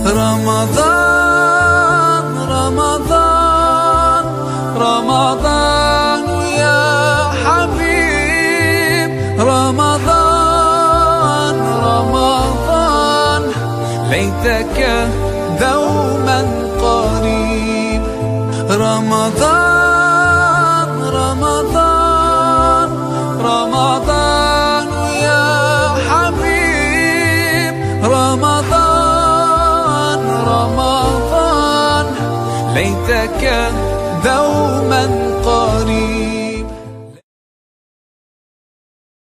رمضان رمضان رمضان يا حبيب، رمضان رمضان ليتك دوما قريب. رمضان رمضان رمضان يا حبيب، رمضان رمضان ليتك دوما قريب.